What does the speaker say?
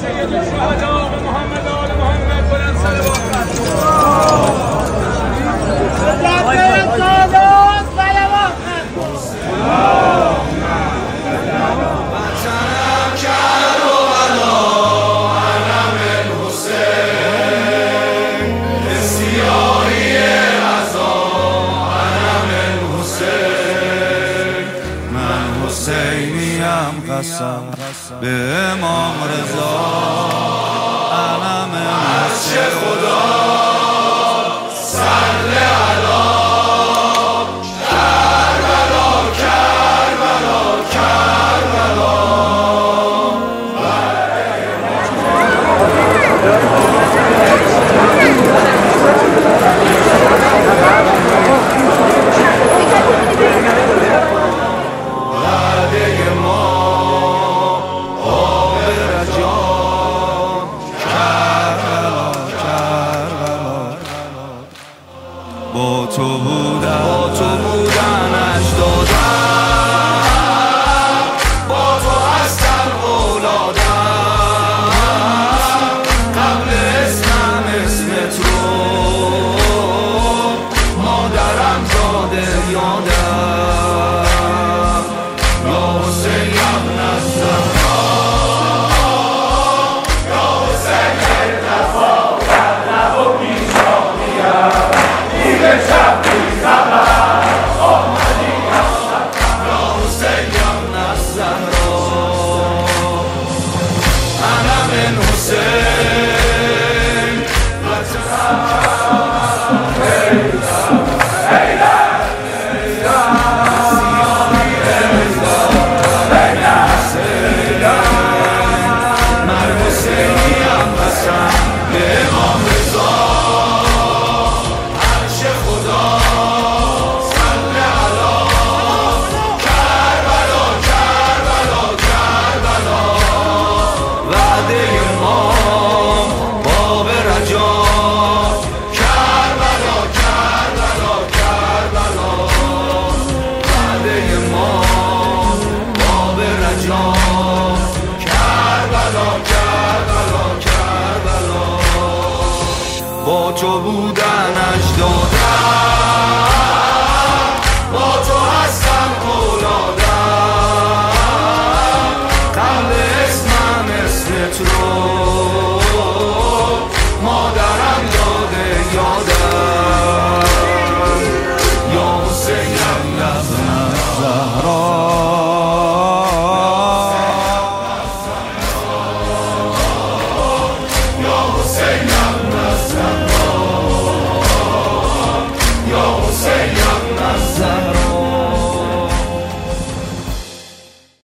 سید الشهداء و محمد آل محمد بلند صلوات. قسم به امام رضا علم حسین خدا صلی علی کربلا کربلا کربلا. با تو بودنش دادم، با تو هستم اولادم، قبل اسمم اسمت رو مادرم داده یادم. یا حسین ابن الزهرا، یا حسین ارتفاع کرده و پیشانیم دیگه شب بی‌خبر آمدی امشب. یا حسین ابن الزهرا انا من حسین من حسینی ام قسم به امام رضا عرش خدا صلی علی کربلا کربلا کربلا. وعده امام باب رجا کربلا کربلا کربلا. وعده امام باب رجا کربلا کربلا کربلا. با تو بودنش دادم، با تو هستم اولادم، قبل اسمم اسمت رو